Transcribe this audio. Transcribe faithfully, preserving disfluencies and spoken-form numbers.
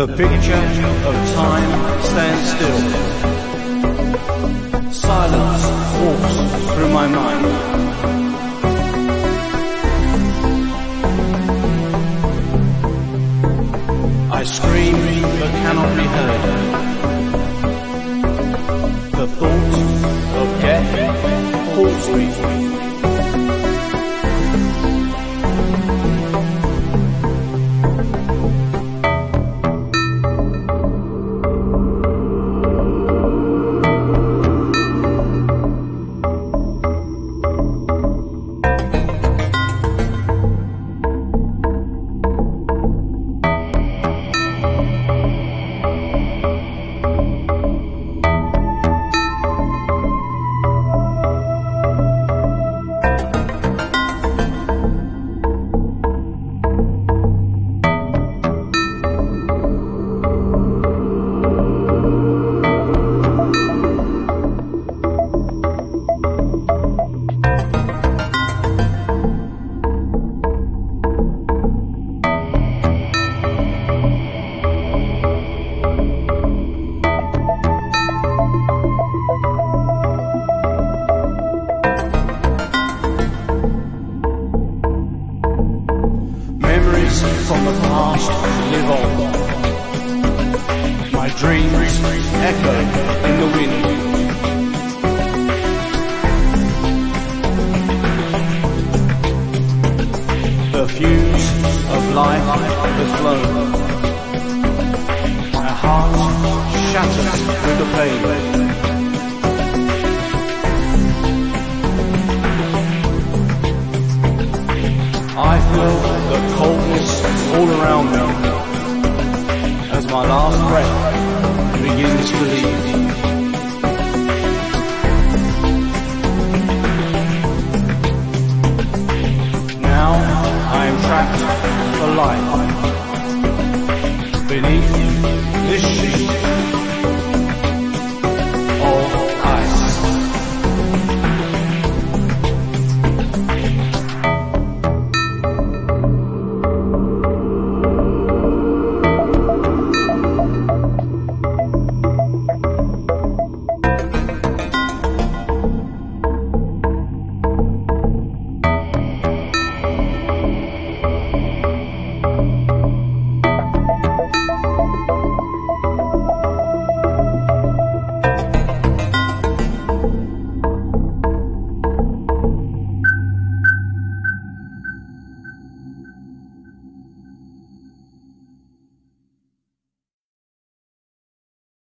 The picture of time stands still. Silence walks through my mind. I scream but cannot be heard. The thought of death haunts me. From the past live on. My dreams echo in the wind. The fuse of life has blown. My heart shatters with the pain.